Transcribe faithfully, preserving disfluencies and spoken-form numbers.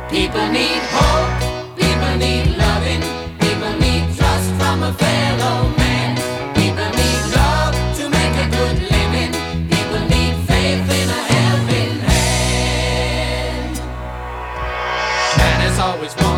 People need hope, people need loving, people need trust from a fellow man. People need love to make a good living, people need faith in a helping hand. Man has always wanted